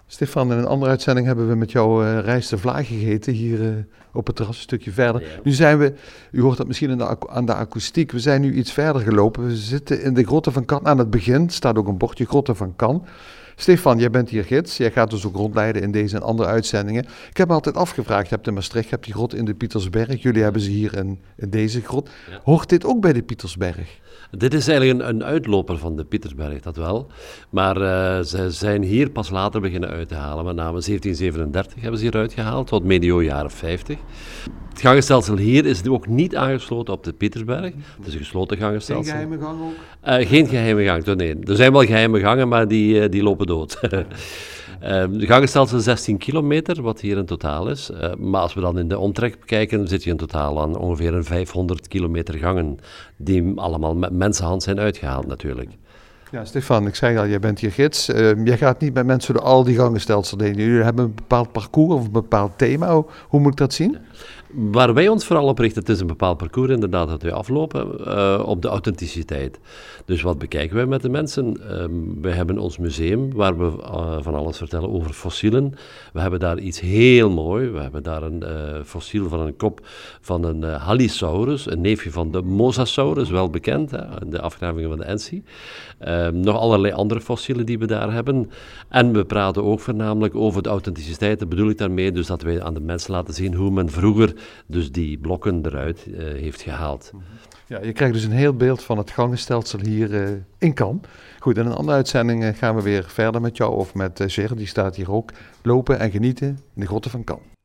Stefan, in een andere uitzending hebben we met jou rijst de vlaai gegeten hier op het terras een stukje verder. Ja. Nu zijn we, u hoort dat misschien aan de akoestiek, we zijn nu iets verder gelopen. We zitten in de Grotten van Kan. Aan het begin staat ook een bordje Grotten van Kan. Stefan, jij bent hier gids. Jij gaat dus ook rondleiden in deze en andere uitzendingen. Ik heb me altijd afgevraagd, je hebt in Maastricht, je hebt die grot in de Pietersberg. Jullie hebben ze hier in deze grot. Ja. Hoort dit ook bij de Pietersberg? Dit is eigenlijk een uitloper van de Pietersberg, dat wel. Maar ze zijn hier pas later beginnen uit te halen. Met name 1737 hebben ze hier uitgehaald, tot medio jaren 50. Het gangenstelsel hier is ook niet aangesloten op de Pietersberg. Het is een gesloten gangenstelsel. Geen geheime gang ook? Geen geheime gang, nee. Er zijn wel geheime gangen, maar die lopen dood. De gangenstelsel is 16 kilometer, wat hier in totaal is. Maar als we dan in de omtrek kijken, zit je in totaal aan ongeveer een 500 kilometer gangen, die allemaal met mensenhand zijn uitgehaald natuurlijk. Ja, Stefan, ik zei al, jij bent hier gids. Jij gaat niet met mensen door al die gangenstelsels heen. Jullie hebben een bepaald parcours of een bepaald thema. Hoe moet ik dat zien? Waar wij ons vooral op richten, het is een bepaald parcours inderdaad dat wij aflopen, op de authenticiteit. Dus wat bekijken wij met de mensen? We hebben ons museum waar we van alles vertellen over fossielen. We hebben daar iets heel moois. We hebben daar een fossiel van een kop van een Halisaurus, een neefje van de Mosasaurus, wel bekend, de afgravingen van de Ensi. Nog allerlei andere fossielen die we daar hebben. En we praten ook voornamelijk over de authenticiteit. Dat bedoel ik daarmee, dus dat wij aan de mensen laten zien hoe men vroeger dus die blokken eruit heeft gehaald. Ja, je krijgt dus een heel beeld van het gangenstelsel hier in Kan. Goed, in een andere uitzending gaan we weer verder met jou of met Ger, die staat hier ook, lopen en genieten in de Grotten van Kan.